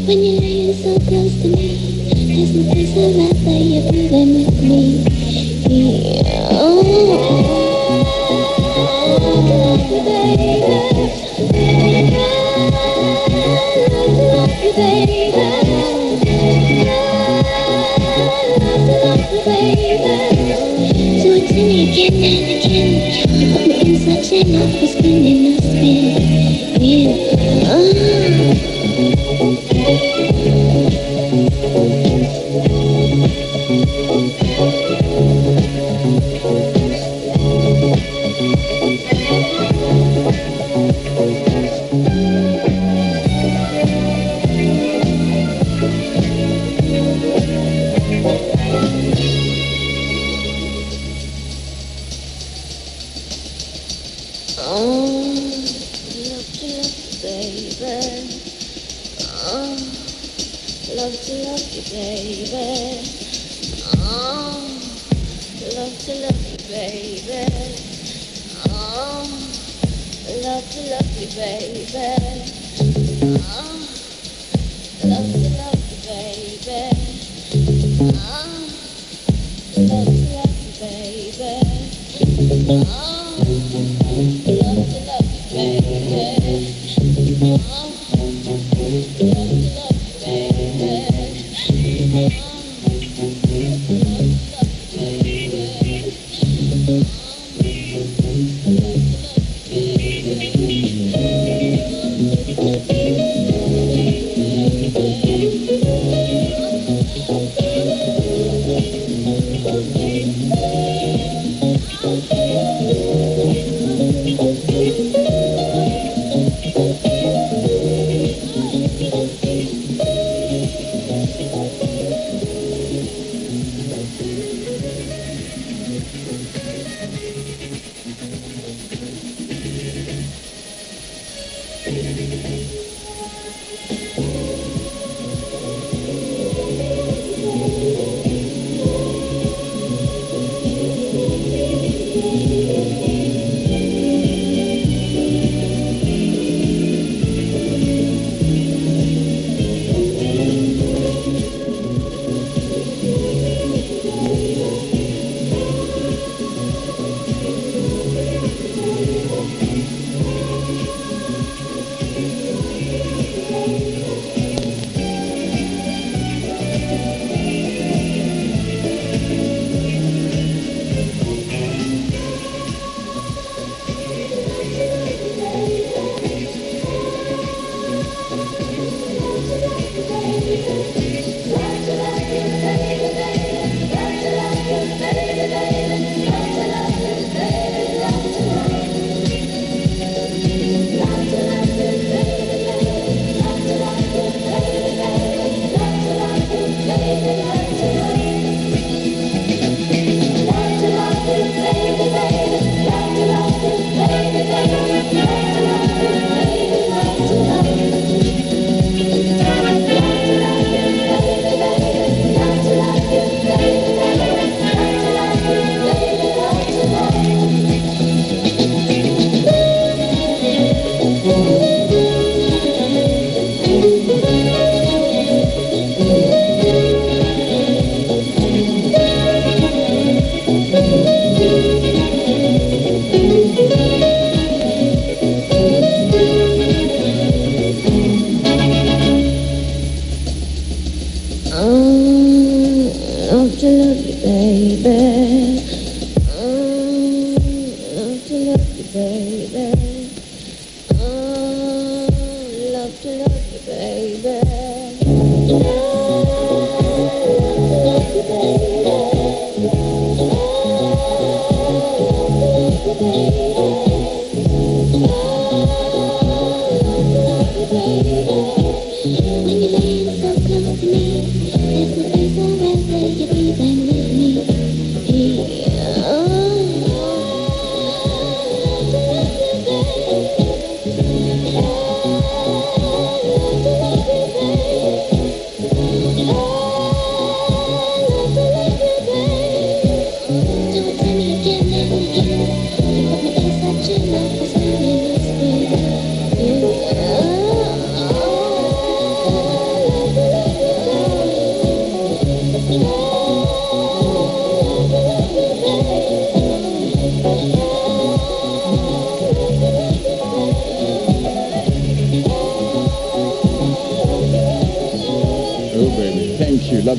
When you're laying so close to me, there's no place I'd rather you breathing with me. Oh, love you, baby. Love you, baby. Love you, baby. So it's in again and again. You put me in such an awful spinning a spin. Yeah.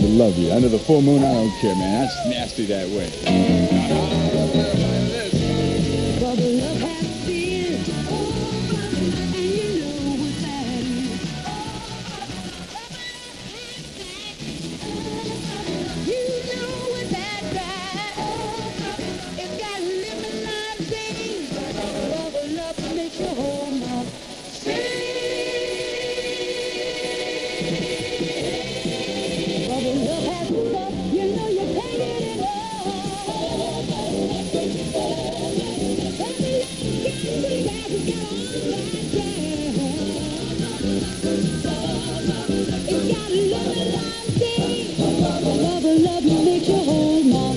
love you. Under the full moon, I don't care, man. That's nasty that way. Bubble up has been, and you know what that is. You know what that's right. It's got lemon lime things. Bubble up makes your whole mouth sing. Bubble up has stuff you know you can't get it all. It's got lemon lime things. Bubble up makes your whole mouth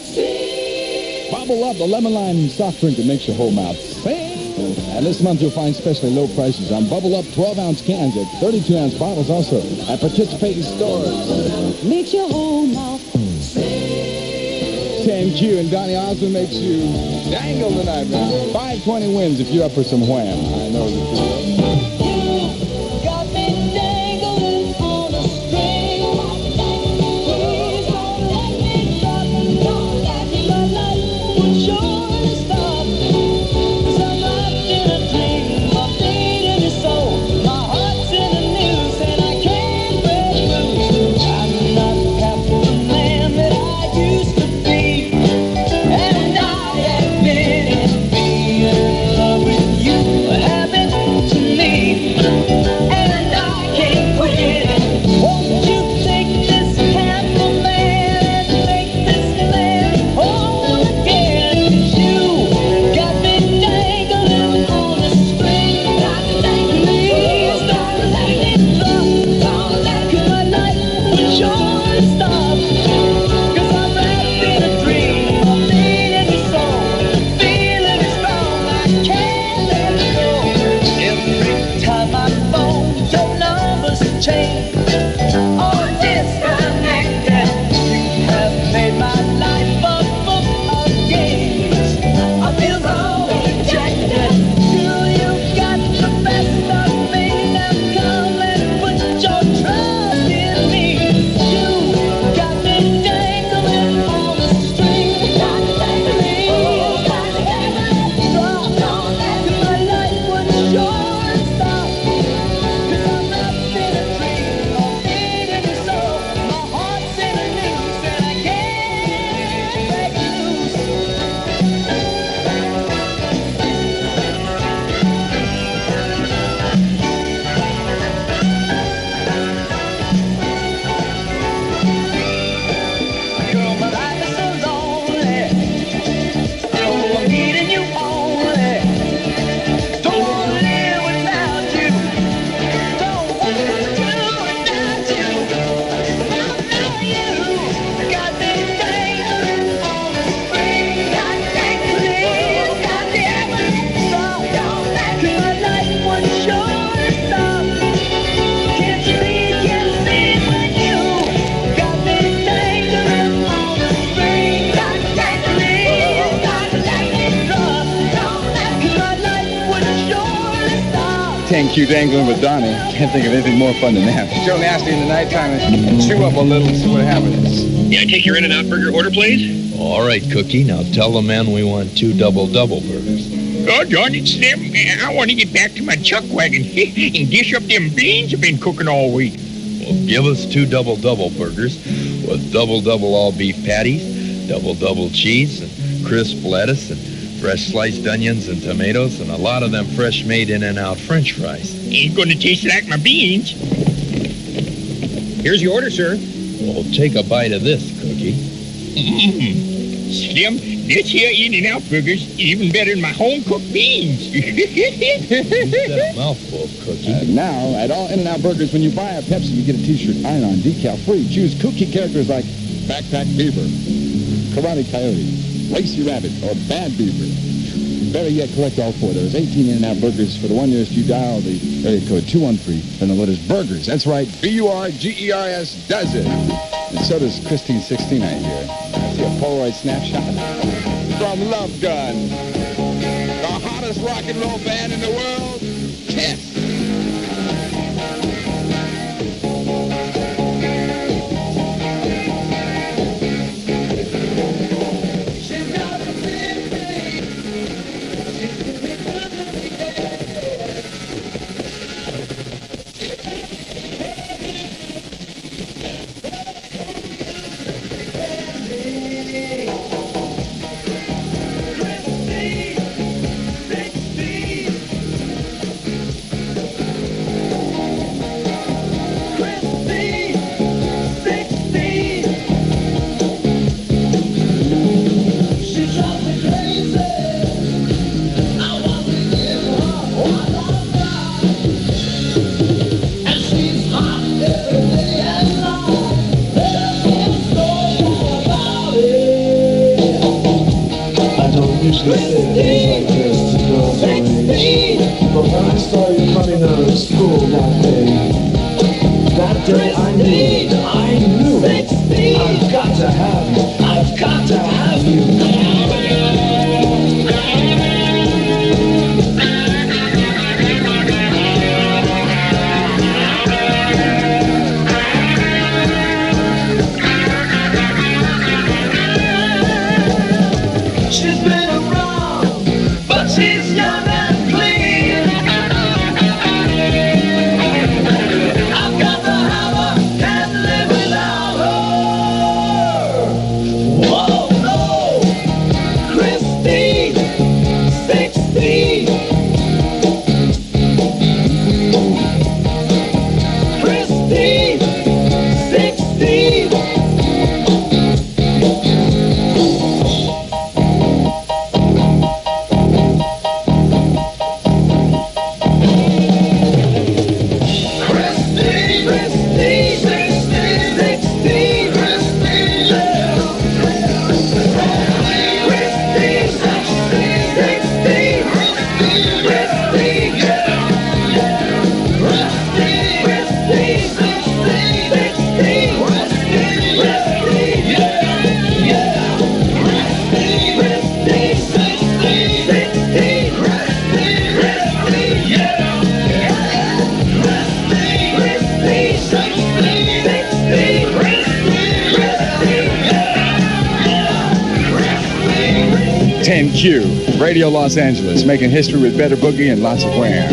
sing. Bubble Up, the lemon lime soft drink that makes your whole mouth sing. And this month you'll find specially low prices on Bubble Up 12-ounce cans at 32-ounce bottles also at participating stores. Makes your whole mouth sing. 10Q and Donnie Osmond makes you dangle tonight, man. 520 wins if you're up for some wham. I know the You got me dangling on a string. Please don't let me drop. Don't let me my life would surely stop. 'Cause I'm wrapped in a dream. My feet in your soul. My heart's in the news and I can't break loose. I'm not half the man that I used to be. And I admit it, being in love with you happened to me. And I can't quit it. Won't you take this half a man and make this man whole again? You got me dangling on a string. Please don't let me drop. Don't let 'cause my life would surely stop. 'Cause I'm wrapped in a dream. My feet in your soul. Feeling is strong. I can't let it go. Every time I phone, your numbers change. Oh, disconnected. You have made my life a book of games. I feel so rejected. You got the best of me. Now come and put your trust in me. You got me dangling on a string. Please don't let me drop. 'Cause my life would surely stop. 'Cause I'm wrapped in a dream. My feet in your soul. My heart's in a noose and I can't break loose. Girl, my life is so lonely. Oh, I'm needing you only. Don't wanna live without you. Don't wanna do without you. Now you got me dangling on a string. Please, stop. 'Cause my life would surely stop. Can't you see when you got me dangling on a string? Please, let me drop. 'Cause my life would surely stop. 10Q dangling with Donnie. Can't think of anything more fun than that. Joe Nasty in the nighttime and chew up a little and see what happens. Yeah, I take your In-N-Out burger order, please. All right, Cookie. Now tell the man we want 2 double-double burgers. Oh, darn it, Slim. I want to get back to my chuck wagon and dish up them beans I've been cooking all week. Well, give us 2 double-double burgers with double-double all-beef patties, double-double cheese, and crisp lettuce, and fresh sliced onions and tomatoes, and a lot of them fresh-made In-N-Out French fries. Ain't gonna taste like my beans. Here's your order, sir. Well, take a bite of this, Cookie. Slim, this here In-N-Out burgers is even better than my home-cooked beans. That mouthful, Cookie. Now, at all In-N-Out burgers, when you buy a Pepsi, you get a t-shirt iron-on, decal-free. Choose kooky characters like Backpack Beaver, Karate Coyote, Lacy Rabbit, or Bad Beaver. Better yet, collect all 4. There's 18 In-N-Out burgers. For the one nearest you, dial the area code 213 and the letters burgers. That's right, BURGERS does it. And so does Christine 16, I hear. I see a Polaroid snapshot from Love Gun, the hottest rock and roll band in the world, Kiss. usually say things like this to girls my age. But when I started coming out of school that day I knew, I've got to have you. I've got to have you. She's been around, but she's young and clean. I've got to have her, can't live without her. Whoa, no, Christine, 16. Christine, 16. Q, Radio Los Angeles, making history with better boogie and lots of wham.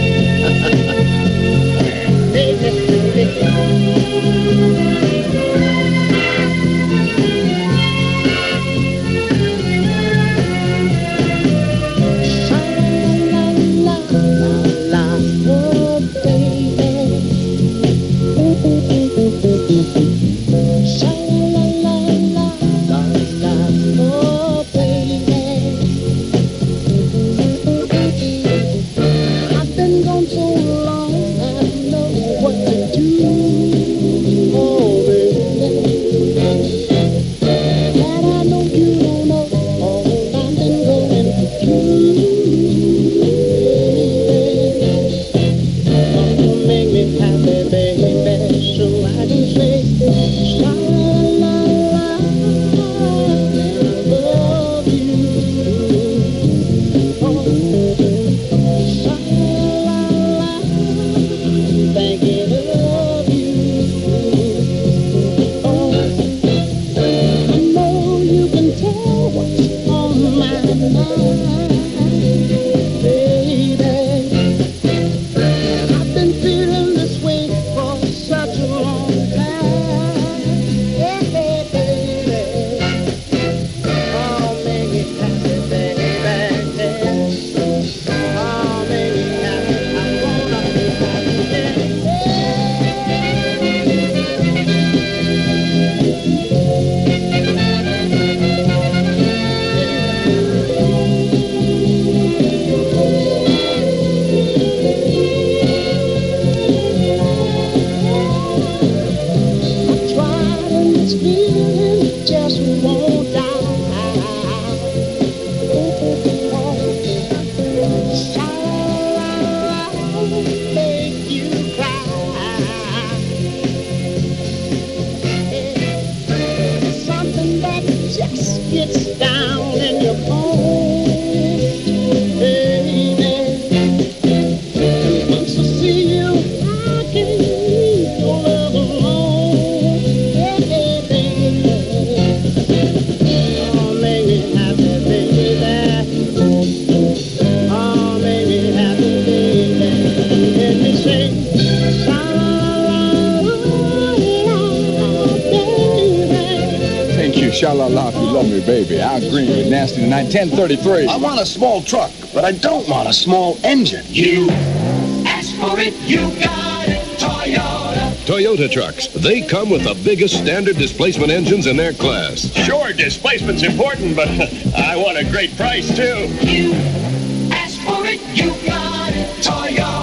Sha-la-la, if you love me, baby. Al Green with Nasty Tonight, 1033. I want a small truck, but I don't want a small engine. You ask for it, you got it, Toyota. Toyota trucks. They come with the biggest standard displacement engines in their class. Sure, displacement's important, but I want a great price, too. You ask for it, you got it, Toyota.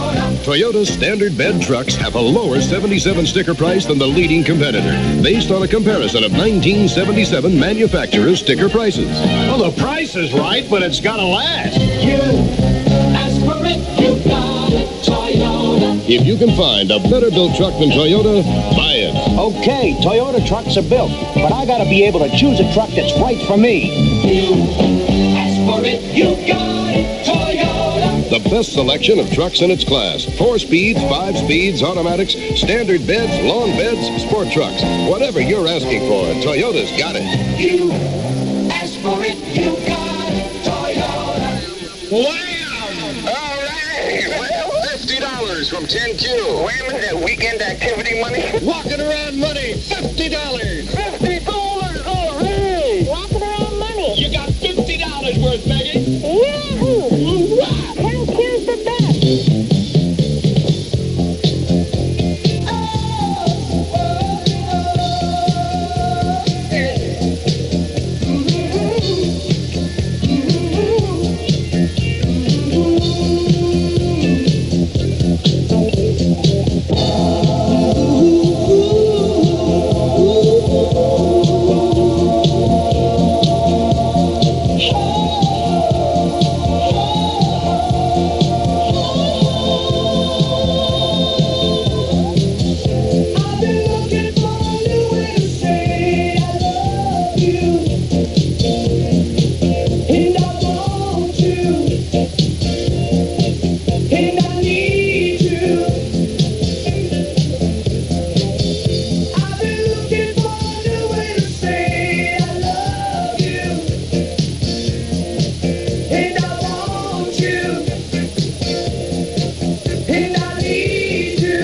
Toyota standard bed trucks have a lower 77 sticker price than the leading competitor, based on a comparison of 1977 manufacturer sticker prices. Well, the price is right, but it's gotta last. Ask for it, you got it, Toyota. If you can find a better built truck than Toyota, buy it. Okay, Toyota trucks are built, but I gotta be able to choose a truck that's right for me. Ask for it, you got it, Toyota. The best selection of trucks in its class. 4 speeds, 5 speeds, automatics, standard beds, long beds, sport trucks. Whatever you're asking for, Toyota's got it. You ask for it, you got it, Toyota. Wow! All right. Well, $50 from 10Q. Wait a minute, that weekend activity money? Walking around money, $50. $50, all right. Walking around money. You got $50 worth, Maggie. Yahoo! Thank you's the best. I've been looking for a new way to say I love you, and I want you, and I need you. I've been looking for a new way to say I love you, and I want you, and I need you.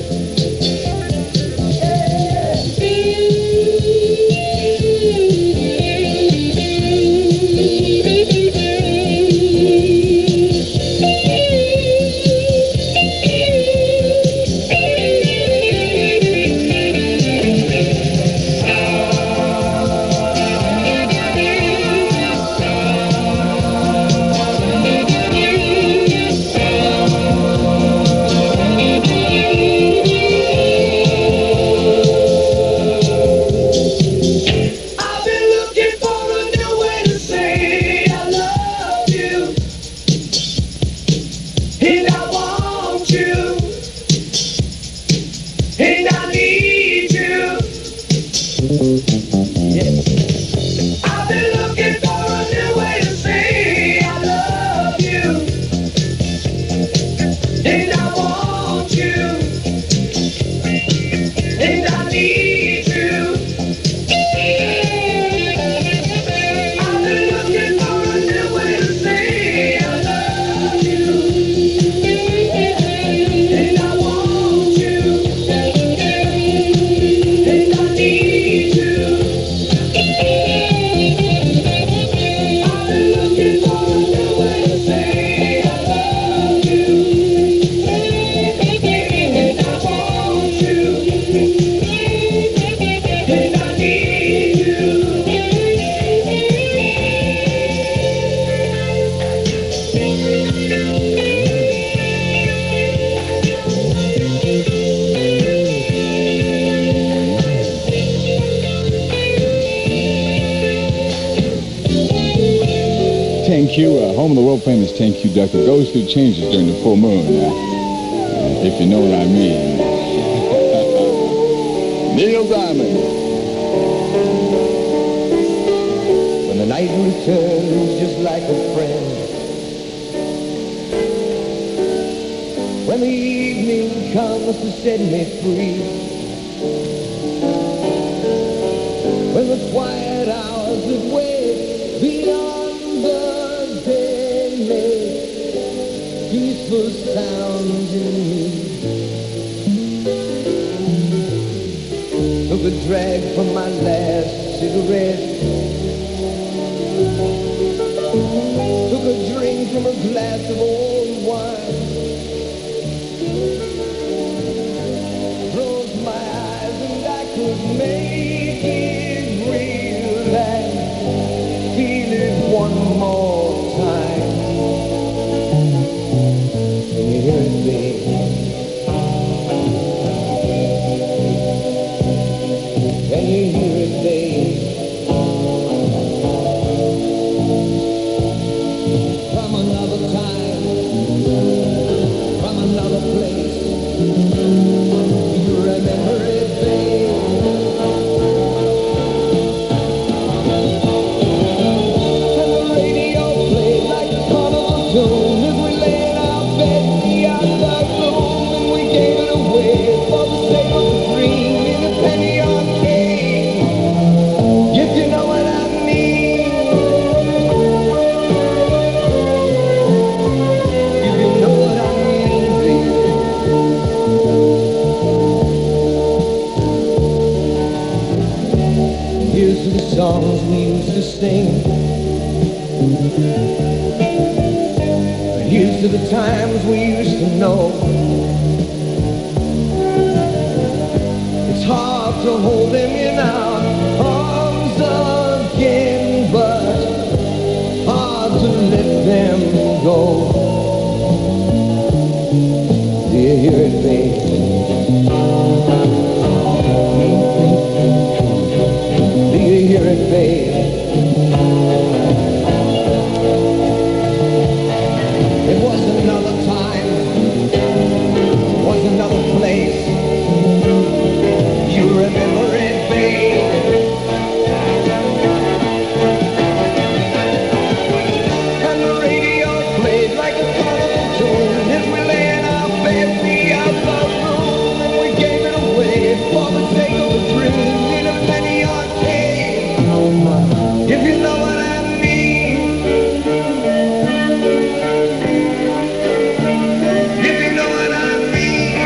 I've been looking for a new way to say I love you, and I want you, and I need you. I've been looking for a new way to say I love you, and I want you, and I need you. I've been looking for a new way to say I love you, and I want you, and I need you. I've been looking for a new way to say I love you, and I want you, and I need you. Tenku, home of the world famous Tenku duck that goes through changes during the full moon, if you know what I mean. Neil Diamond. When the night returns just like a friend, when the evening comes to set me free, when the quiet hours that wait beyond the day make peaceful sounds in me. Took a drag from my last cigarette, took a drink from a glass of old wine, closed my eyes and I could make it real and feel it one more time. Can you hear it, babe? Here's to the times we used to know. It's hard to hold them in our arms again, but hard to let them go. Do you hear it, babe? Do you hear it, babe? It was another time, it was another place. You remember it, babe? And the radio played like a carnival tune as we lay in our beds, the outlaw room, and we gave it away for the sake of a dream in a penny arcade. If you know what I mean. If you know what I mean.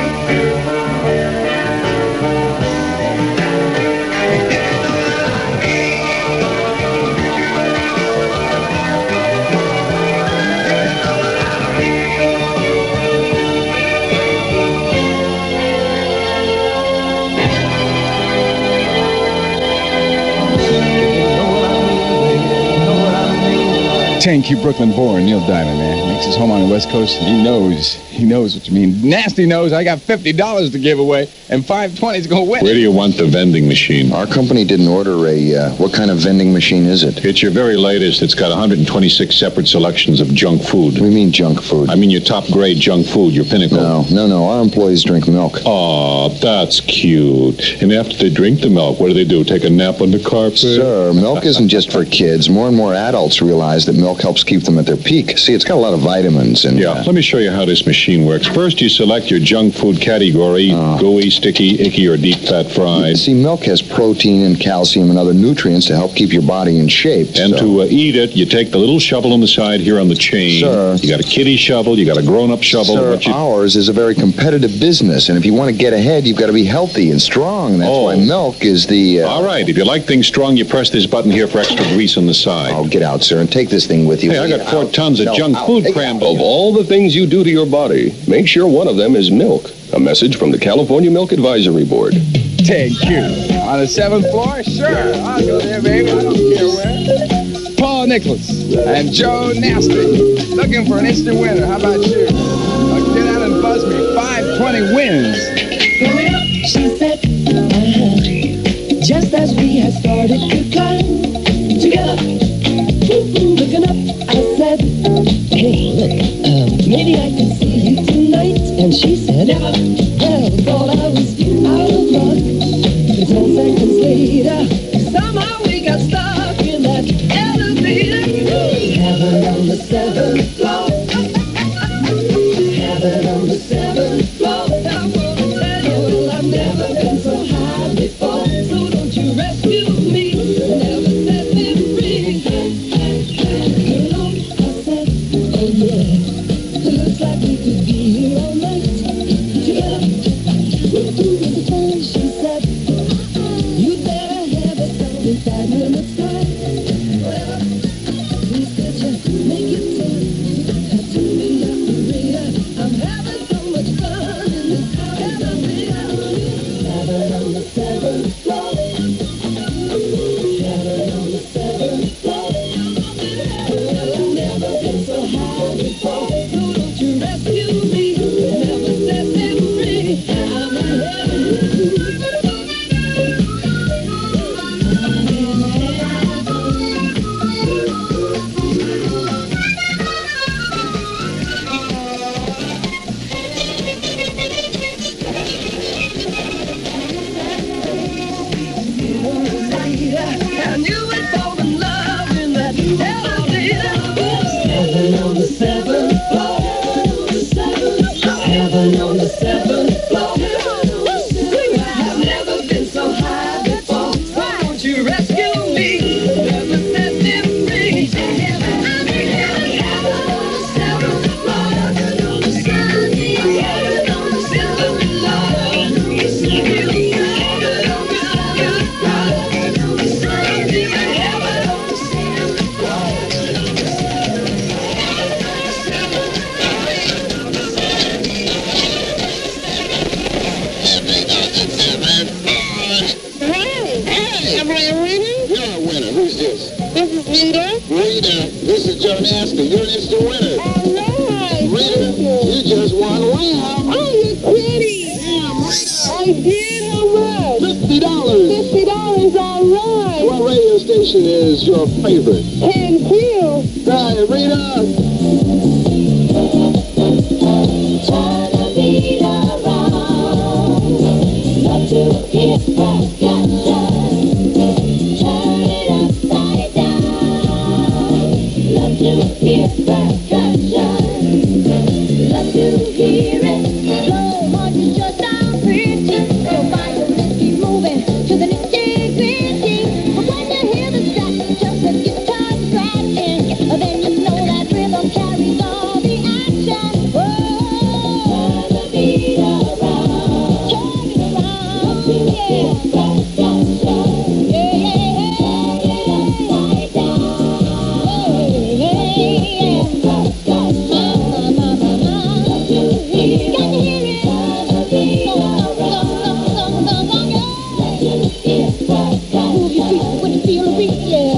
Thank you, Brooklyn born Neil Diamond, man. Makes his home on the West Coast. He knows what you mean. Nasty knows I got $50 to give away, and 520 is going to win. Where do you want the vending machine? Our company didn't order what kind of vending machine is it? It's your very latest. It's got 126 separate selections of junk food. What do you mean junk food? I mean your top grade junk food, your pinnacle. No. Our employees drink milk. Aw, that's cute. And after they drink the milk, what do? Take a nap on the carpet? Sir, milk isn't just for kids. More and more adults realize that milk helps keep them at their peak. See, it's got a lot of vitamins and... Yeah, let me show you how this machine works. First, you select your junk food category, gooey, sticky, icky, or deep fat fried. See, milk has protein and calcium and other nutrients to help keep your body in shape. And to eat it, you take the little shovel on the side here on the chain. Sir. You got a kiddie shovel, you got a grown-up shovel. Sir, ours is a very competitive business, and if you want to get ahead, you've got to be healthy and strong. That's why milk is the... All right, if you like things strong, you press this button here for extra grease on the side. Oh, get out, sir, and take this thing with you. Hey, I got 4 tons of junk food crammed in. Of all the things you do to your body, make sure one of them is milk. A message from the California Milk Advisory Board. Thank you. On the 7th floor? Sure. I'll go there, baby. I don't care where. Paul Nicholas and Joe Nasty. Looking for an instant winner. How about you? Get out and buzz me. 520 wins. She said, just as we had started to climb together, looking up, I said, hey, look, maybe I can see you tonight. And she said, never. Well, thought I was out of luck. 10 seconds later, somehow we got stuck in that elevator. Heaven on the 7th floor. Heaven on the 7th floor. I wanna tell you, well, I've never been so high before. So don't you rescue me, never set me free. You know, I said, oh yeah, looks like we could be here all night together. She said, you better have it done in 5 minutes time. Well, please could you make it 10? Now, Nasty, you're an instant winner. All right. Rita, you just won Wham! Oh, you're kidding. Damn, Rita! I did. How much? $50. $50. All right. What radio station is your favorite? Thank you. Right, Rita! Turn the beat around. Love to hear percussion. Turn it upside down. Love to hear percussion. Love to hear it. Slow marches just sound pretty. Your mind will just keep moving to the nitty-gritty. But when you hear the strap, just a guitar scratching, then you know that rhythm carries all the action. Whoa, turn the beat around. Turn it around. Yeah. Percussion. Yeah, yeah, yeah. Upside down. Yeah, yeah, yeah. Percussion. Got to hear it. Move your feet when you feel the beat, yeah.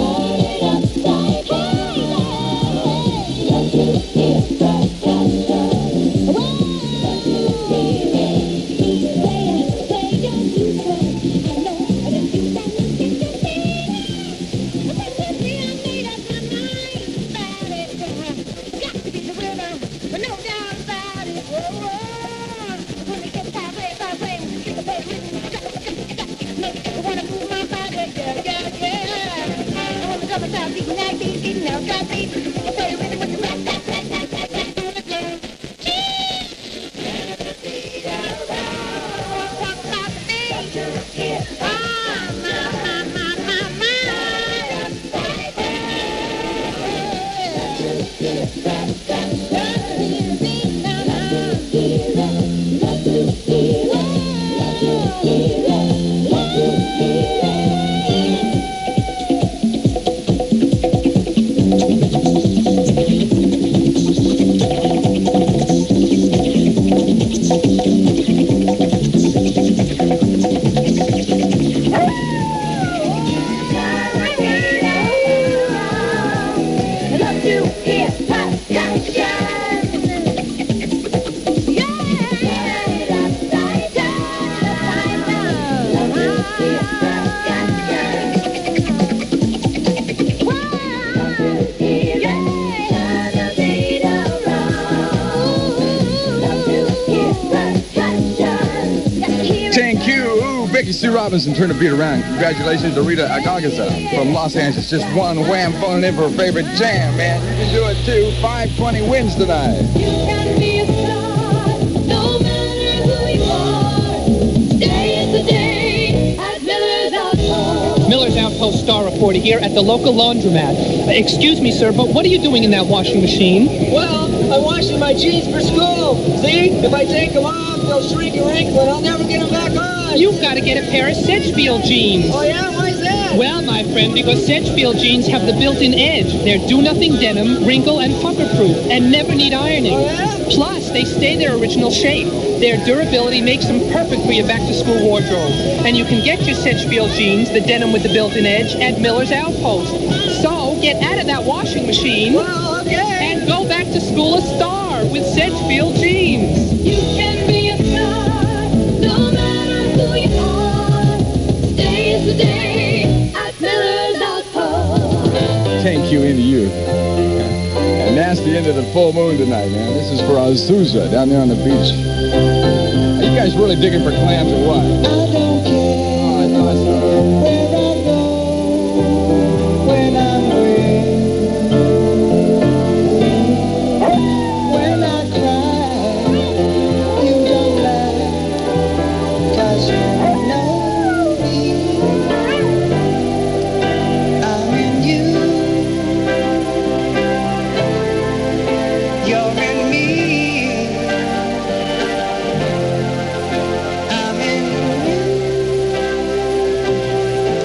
Thank you. Ooh, Becky Sue Robinson, turn the beat around. Congratulations to Rita Agagaza from Los Angeles. Just one wham phoning in for her favorite jam, man. You can do it too. 520 wins tonight. You can be a star, no matter who you are. Today is the day at Miller's Outpost. Miller's Outpost Star Reporter here at the local laundromat. Excuse me, sir, but what are you doing in that washing machine? Well, I'm washing my jeans for school. See, if I take them off, they'll shrink and wrinkle, and I'll never get them back on. You've got to get a pair of Sedgefield jeans. Oh, yeah? Why is that? Well, my friend, because Sedgefield jeans have the built-in edge. They're do-nothing denim, wrinkle and pucker-proof, and never need ironing. Oh, yeah? Plus, they stay their original shape. Their durability makes them perfect for your back-to-school wardrobe. And you can get your Sedgefield jeans, the denim with the built-in edge, at Miller's Outpost. So, get out of that washing machine Well, okay. and go back to school a star with Sedgefield jeans. You can be a star, no matter who you are. Today is the day at Miller's Outpost. Thank you into you. And nasty into the full moon tonight, man. This is for Azusa down there on the beach. Are you guys really digging for clams or what? I don't care Oh, I thought so. where I go when I'm with. When I cry, you don't laugh, 'cause you know me. I'm in you. You're in me. I'm in you.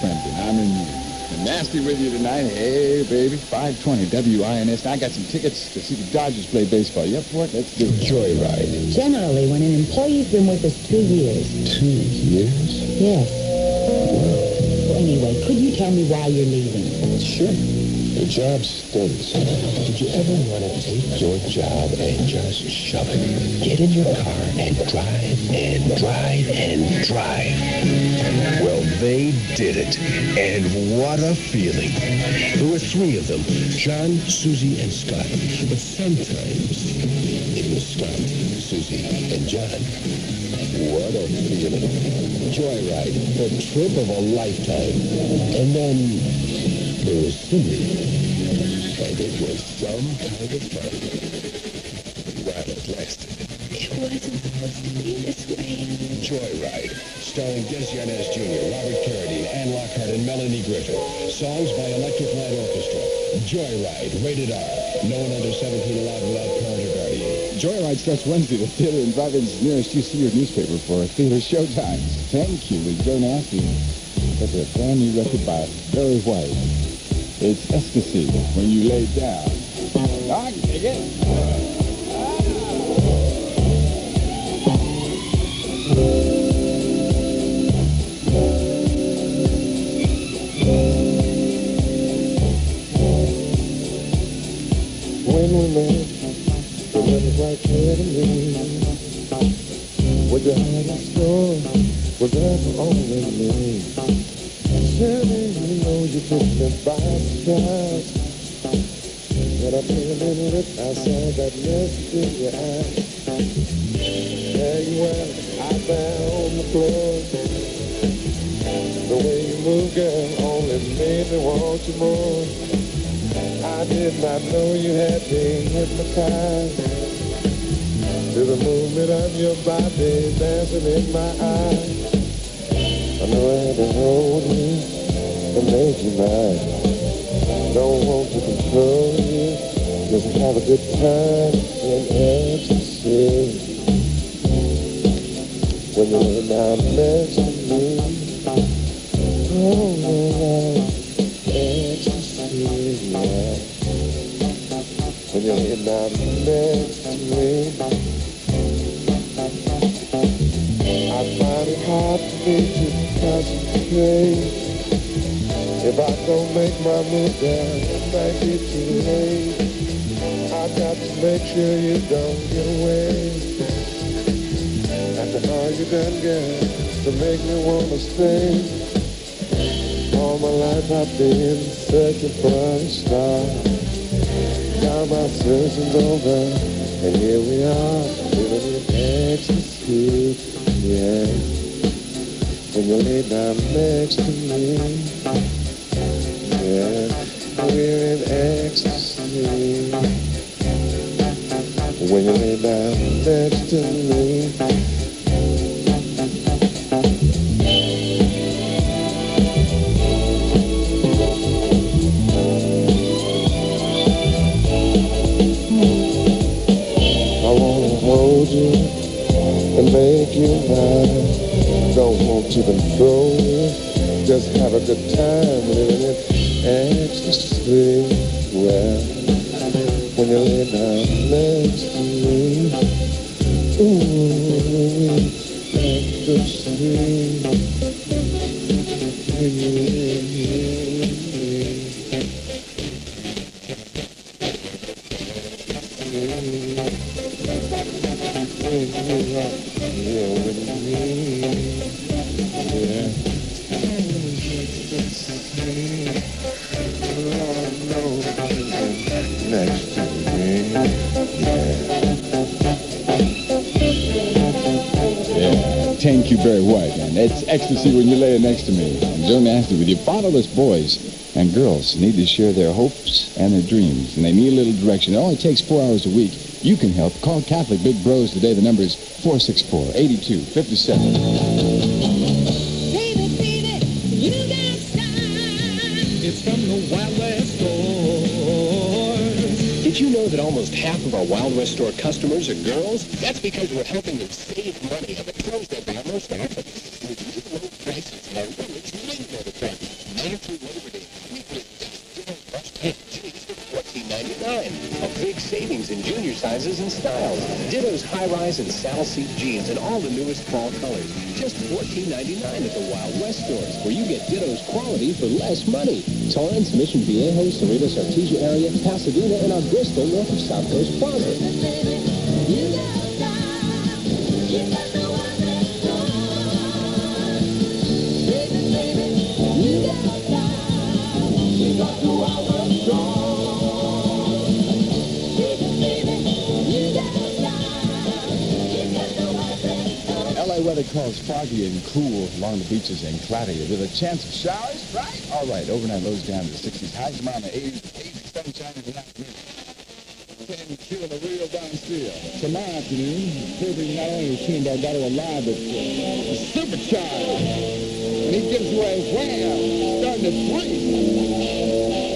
friends, and I'm in you. And Nasty with you tonight. Hey, baby, 520 WINS. I got some tickets to see the Dodgers play baseball. You up for it? Let's do it. Joyride. Generally, when an employee's been with us 2 years. 2 years? Yes. Well, anyway, could you tell me why you're leaving? Sure. The job stinks. Did you ever want to take your job and just shove it? Get in your car and drive and drive and drive. Well, they did it. And what a feeling. There were 3 of them, John, Susie, and Scott. But sometimes it was Scott, Susie, and John. What a feeling. Joyride, the trip of a lifetime. And then there was Cindy. And it was some kind of fun. While it lasted. It wasn't supposed to be this way. Joyride, starring Des Yarnez Jr., Robert Carradine, Ann Lockhart, and Melanie Griffith. Songs by Electric Light Orchestra. Joyride, rated R. No one under 17 allowed without parent or guardian. Joyride starts Wednesday. The theater and drive-in's nearest UC or newspaper for theater showtimes. Thank you with Joe Nasty. That's a brand new record by Barry White. It's ecstasy when you lay down. I can take it. When we met, the love was right clear to me. What you had in store was there for only me. Surely you know you took me by surprise. When I peeled in lip, I saw that message in your eyes. There you were, out there on the floor. The way you move, girl, only made me want you more. I did not know you had been hypnotized to the movement of your body dancing in my eyes. I know I had to hold you and make you mine. Don't want to control you, just have a good time in ecstasy. When you lay down next to me, oh, ecstasy, yeah. When you lay down next to me, I find it hard for me to concentrate. If I don't make my move down, it might be too late. I got to make sure you don't get away. After all you done, girl, to make me wanna stay. All my life I've been searching for a star. Now my searching's over, and here we are, living in ecstasy, yeah. When you lay down next to me, yeah, we're in ecstasy. When you lay down next to me, I wanna hold you and make you mine. Don't want to control you, just have a good time living in ecstasy. Well, when you lay down next to me, ooh, ecstasy. When you lay near me, when you rock here with me, yeah. Next to me, Yeah, thank you, Barry White, man. It's ecstasy when you lay next to me. I'm Joe Nasty with you. Fatherless boys and girls need to share their hopes and their dreams, and they need a little direction. It only takes 4 hours a week. You can help. Call Catholic Big Bros today. The number is 464-8257. It's from the Wild West Store. Did you know that almost half of our Wild West Store customers are girls? That's because we're helping them save money on the clothes they buy most often. With low prices and our women's raincoat attractions. Anniversary Labor Day. Hey, jeans for $14.99. A big savings in junior sizes and styles. Ditto's high-rise and saddle seat jeans in all the newest fall colors. Just $14.99 at the Wild West stores, where you get Ditto's quality for less money. Torrance, Mission Viejo, Cerritos, Artesia area, Pasadena, and our Bristol, north of South Coast Plaza. LA weather calls foggy and cool along the beaches and cloudy with a chance of showers, right? All right, overnight lows down to the 60s, highs around the 80s, sunshine in the afternoon. 10 killing the real Don Steele. Tomorrow afternoon, proving not only is Trinidad Delgado alive, but supercharged. And he gives away wham, starting at 3.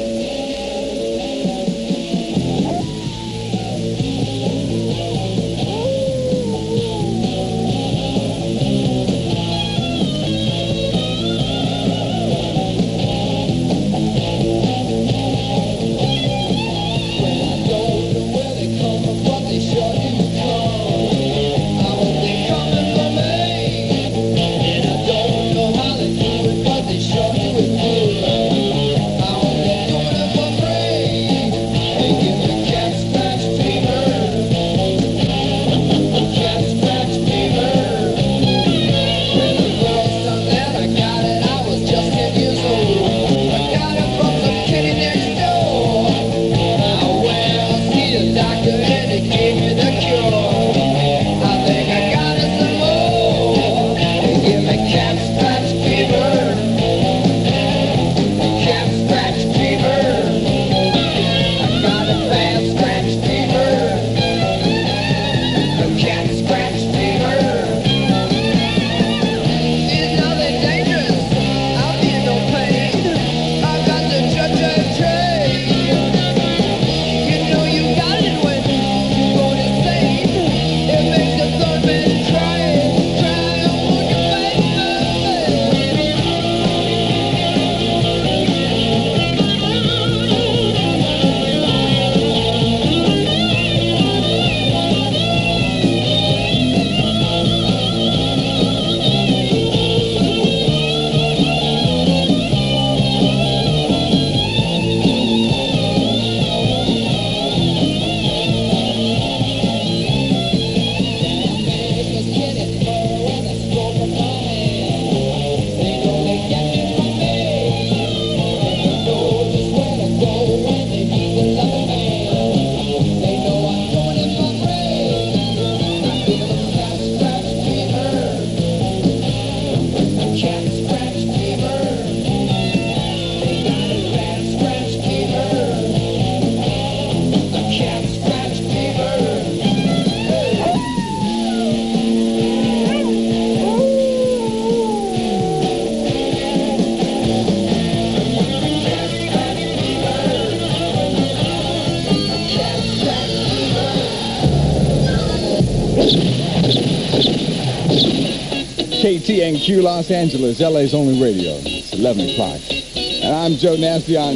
KTNQ Los Angeles, LA's only radio. It's 11 o'clock. And I'm Joe Nasty on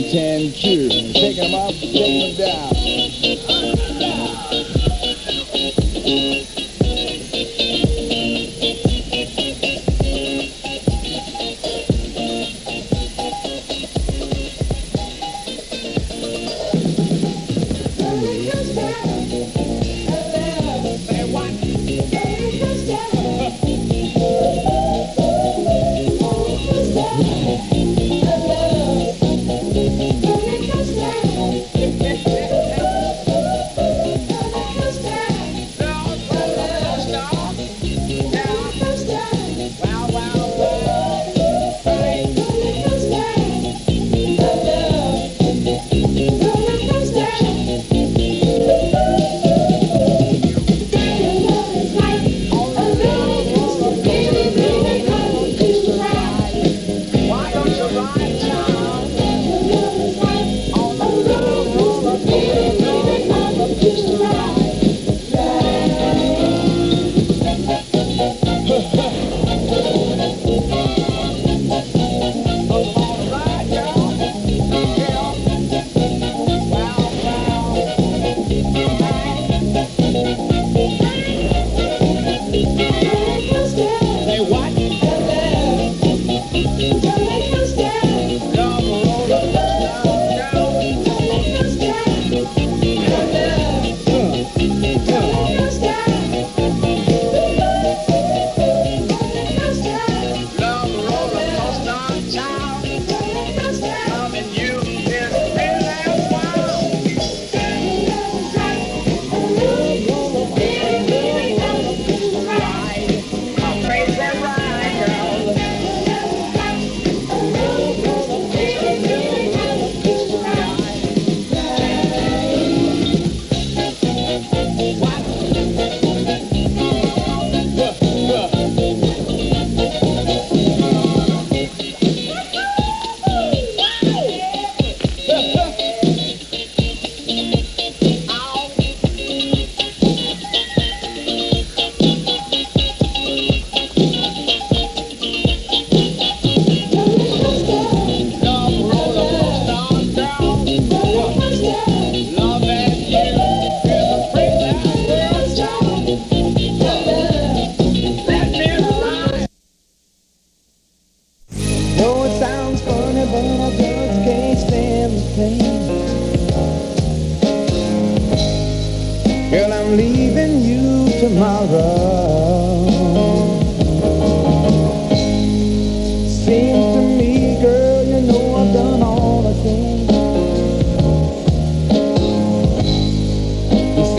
10Q. Taking them up, taking them down.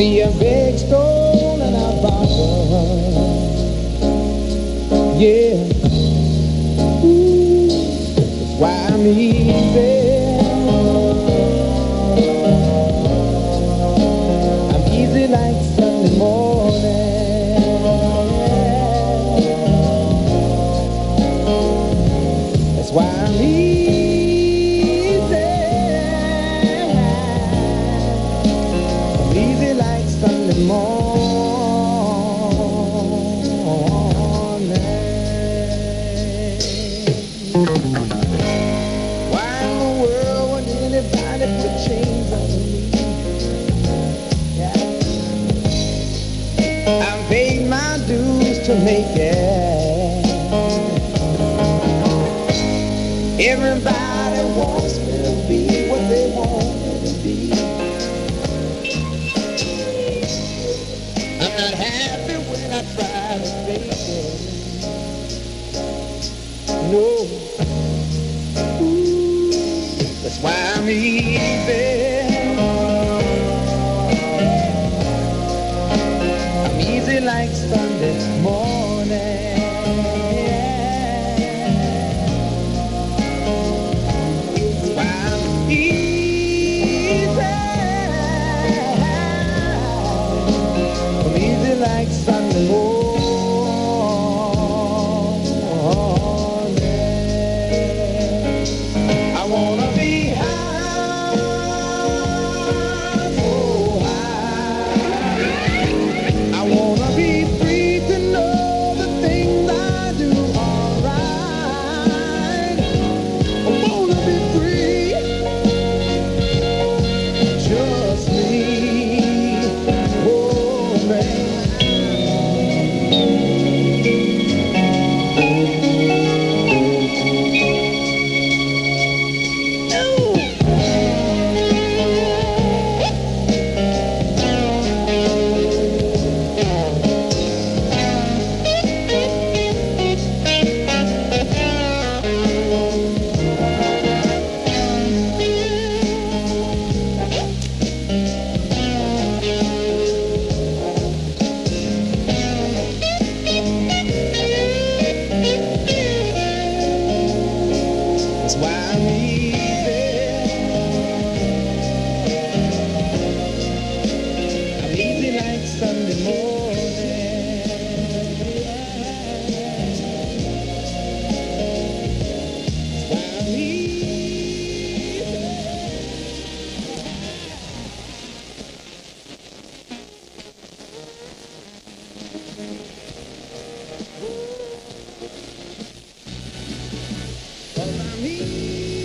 be a big stone in our pocket. Yeah, ooh, that's why I'm easy. I'm easy like Sunday morning. That's why I'm easy. I'm easy like Sunday morning. Why in the world would anybody put chains on me? Yeah. I'm paying my dues to make it. Everybody wants me to be what they want me to be. I'm not happy when I try to fake it. No. That's why I'm easy. I'm easy like Sunday morning. That's why I'm easy. I'm easy like Sunday morning. I wanna be high, so high. I wanna be free to know the things I do are right. I wanna be free, just me, oh man. That's why I'm easy. I'm easy like Sunday morning. That's why I'm easy. Cause I'm easy.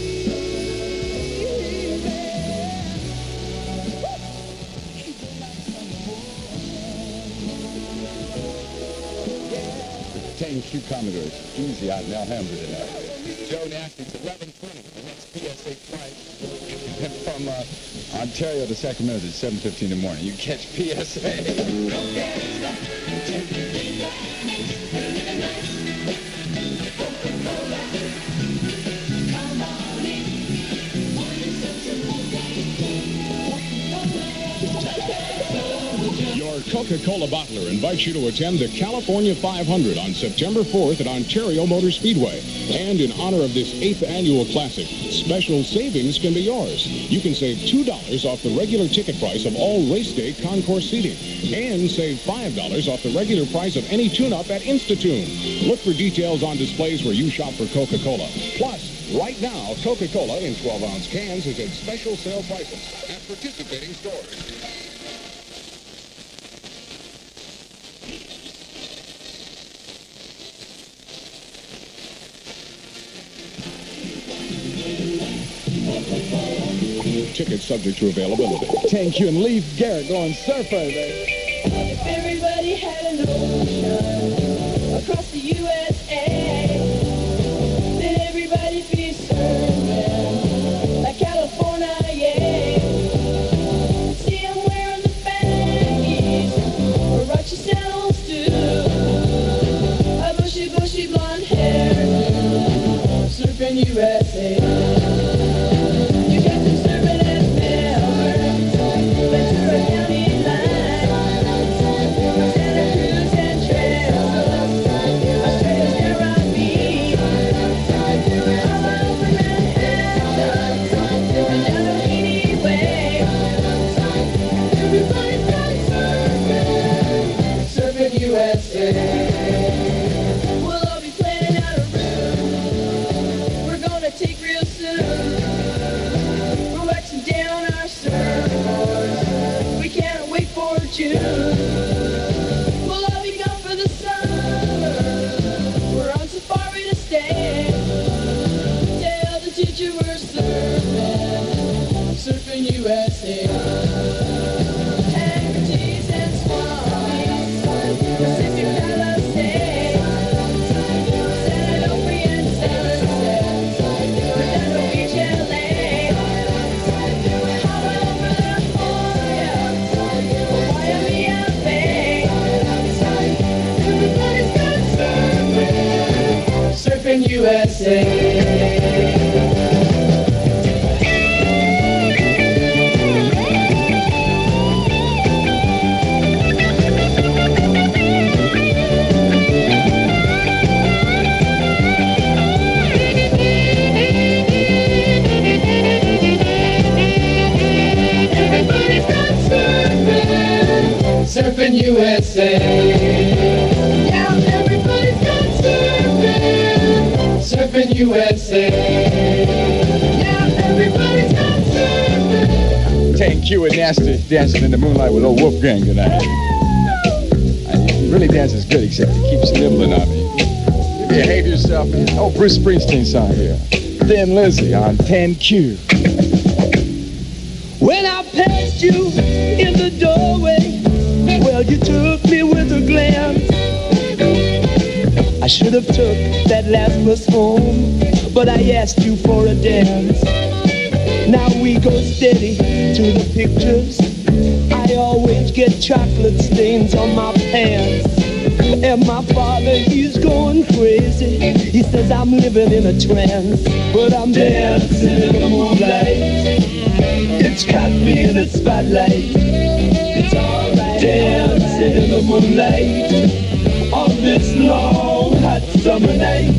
The 10 Q Commodores. Easy out in Alhambra tonight. Joe Nasty's 11:20. The next PSA flight from Ontario to Sacramento is 7:15 in the morning. You catch PSA. Your Coca-Cola bottler invites you to attend the California 500 on September 4th at Ontario Motor Speedway. And in honor of this 8th annual classic, special savings can be yours. You can save $2 off the regular ticket price of all race day concourse seating and save $5 off the regular price of any tune-up at Insta-Tune. Look for details on displays where you shop for Coca-Cola. Plus, right now, Coca-Cola in 12-ounce cans is at special sale prices at participating stores. Tickets subject to availability. 10Q and Leaf Garrett going surfer, baby. If everybody had an ocean across the USA, then everybody'd be surfing like California, yeah. See, I'm wearing the baggies, or Rocky sandals too, a bushy, bushy blonde hair, surfing USA. You got them surfing at Melbourne, Ventura County line. Surfing USA. Handkerchiefs and swans, Pacific Palisades, San Onofre and Sunset, Redondo Beach, LA, Hollywood, California, Miami, Bay. Everybody's got surfing, Surfing USA. Surfing USA. Yeah, everybody's got surfing. Surfing USA. Yeah, everybody's got surfing. Tank Q and Nasty dancing in the moonlight with old Wolfgang tonight. He really dances good, except he keeps nibbling on me. You behave yourself, man. Oh, Bruce Springsteen song here. Thin Lizzy on 10Q. When I passed you in the doorway, well, you took me with a glance. I should have took that last bus home, but I asked you for a dance. Now we go steady to the pictures. I always get chocolate stains on my pants. And my father, he's going crazy. He says I'm living in a trance, but I'm dancing in the moonlight. It's caught me in its spotlight. It's alright. Dancing in the moonlight on this long hot summer night.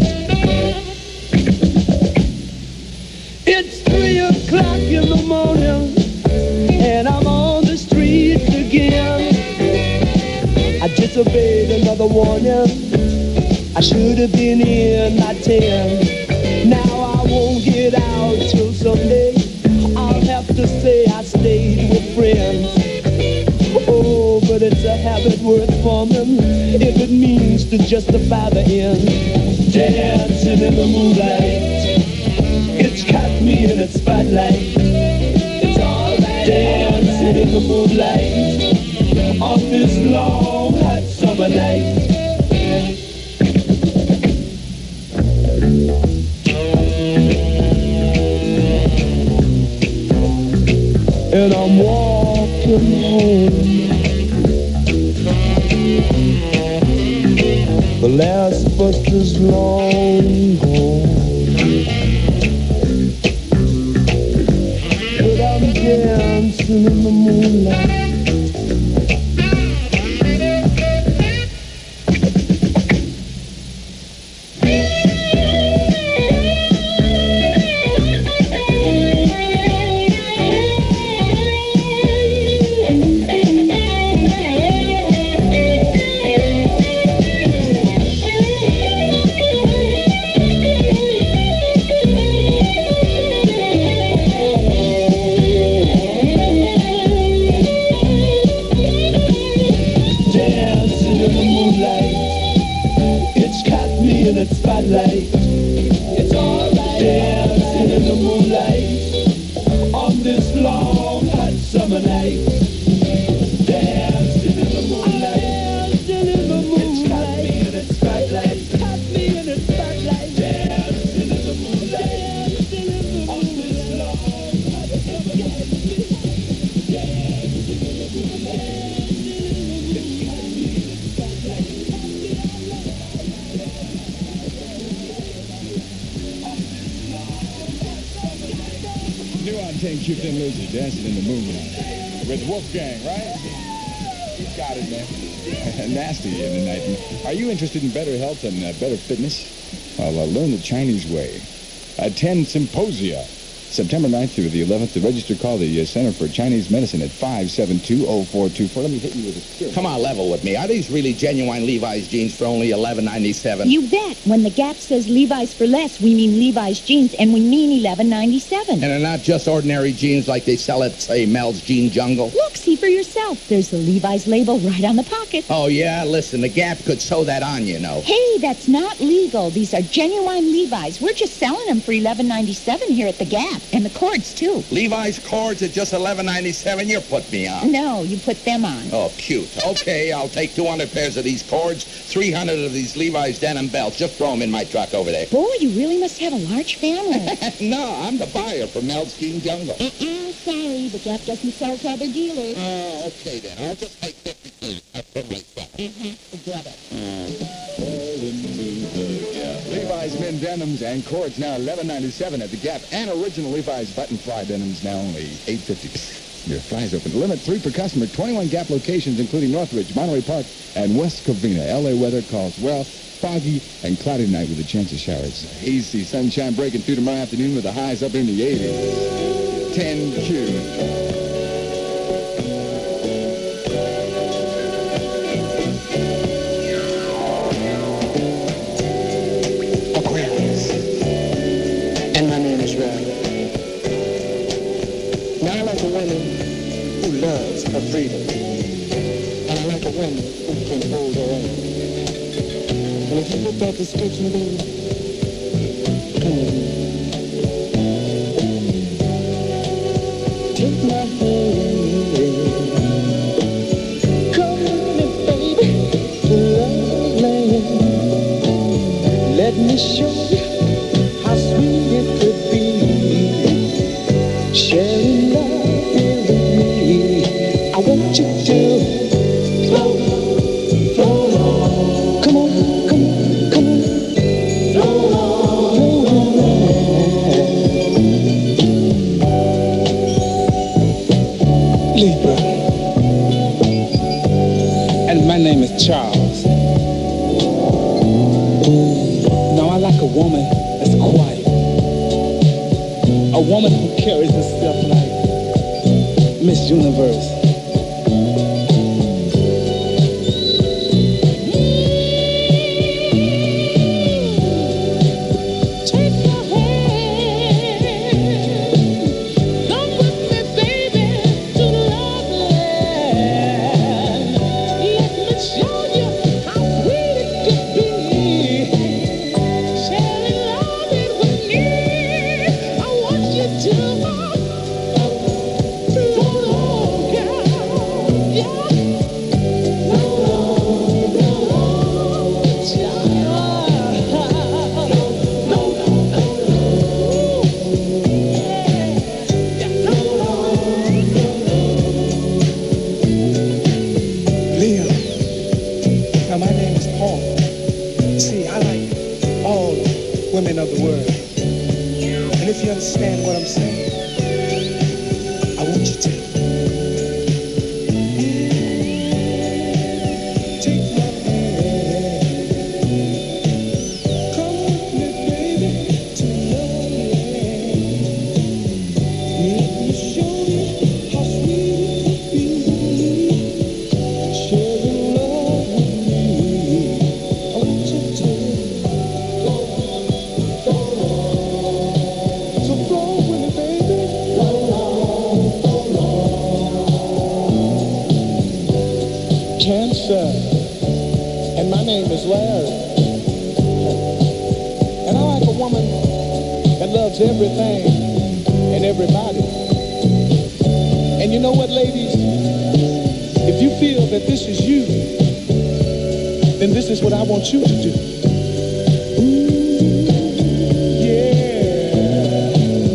It's 3 o'clock in the morning and I'm on the streets again. I disobeyed another warning. I should have been in my 10. Now I won't get out till Sunday. I'll have to say I stayed with friends. Oh, but it's a habit worth forming if it means to justify the end. Dancing in the moonlight, it's caught me in its spotlight. It's alright. Dancing in the moonlight on this long hot summer night. And I'm walking home. The last bus is long gone, but I'm dancing in the moonlight. Spotlight. It's alright. Dancing in the moonlight on this long hot summer night. Dancing in the moonlight. Dancing in the moonlight. It's caught me in its spotlight. It's caught me in its spotlight. Dancing in the moonlight. Dancing in the moonlight on this long hot summer night. Dancing in the moonlight. New on 10Q, Thin Lizzy, dancing in the moonlight with Wolfgang, right? You got it, man. Nasty in the night. Are you interested in better health and better fitness? Well, learn the Chinese way. Attend Symposia, September 9th through the 11th. To register, call the Center for Chinese Medicine at 572-0424. Let me hit you with a spirit. Come on, level with me. Are these really genuine Levi's jeans for only $11.97? You bet. When the Gap says Levi's for less, we mean Levi's jeans, and we mean $11.97. And they're not just ordinary jeans like they sell at, say, Mel's Jean Jungle? Look, see for yourself. There's the Levi's label right on the pocket. Oh, yeah? Listen, the Gap could sew that on, you know. Hey, that's not legal. These are genuine Levi's. We're just selling them for $11.97 here at the Gap. and the cords, too. Levi's cords at just $11.97. You put me on. No, you put them on. Oh, cute. Okay, I'll take 200 pairs of these cords, 300 of these Levi's denim belts. Just throw them in my truck over there. Boy, you really must have a large family. No, I'm the buyer from Mel's King Jungle. Sorry, but Jeff doesn't sell to other dealers. Oh, okay then. I'll just take 50. That's the right stuff. Forget it. Levi's men denims and cords now $11.97 at the Gap, and original Levi's button fly denims now only $8.50. Your fly's open. Limit 3 per customer. 21 Gap locations, including Northridge, Monterey Park, and West Covina. LA weather calls well. Foggy and cloudy night with a chance of showers. Hazy sunshine breaking through tomorrow afternoon with the highs up in the 80s. 10Q. And my name is Ralph. Now I like a woman who loves her freedom. And I like a woman who can hold her own. And if you fit that description, baby, come with me. Take my hand. Come with me, baby, to love land. Let me show you how sweet it could be, sharing love here with me. I want you to flow, flow on. Come on, come on, come on. Flow on, flow on. Libra. And my name is Charles. Now I like a woman that's quiet. A woman who carries herself like Miss Universe. Take my hand, come with me, baby, to love land. Let me show you how sweet it could be, sharing love it with me. I want you to flow on, girl, yeah. Flow on, child. Leo. Now my name is Paul. See, I like all women of the world. And if you understand what I'm saying, I want you to. Take my hand. Come with me, baby, to love land. Let me show you how sweet it could be, sharing love with me. I want you to flow, flow on. So flow with me, baby. Flow on, flow on. Cancer. And my name is Larry. And I like a woman that loves everything and everybody. And you know what, ladies? If you feel that this is you, then this is what I want you to do. Yeah.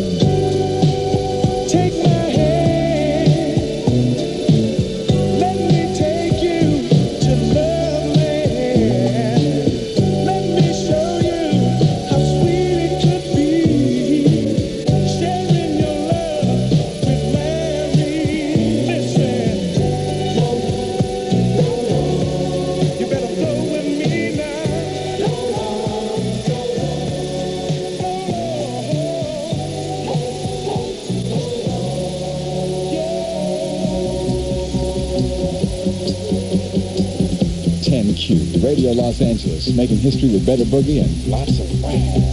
Take my hand. Let me take you to love land. Let me show you how sweet it could be, sharing your love with Larry. Listen, you better flow with me now. 10Q, Radio Los Angeles, making history with Better Boogie and lots of rap.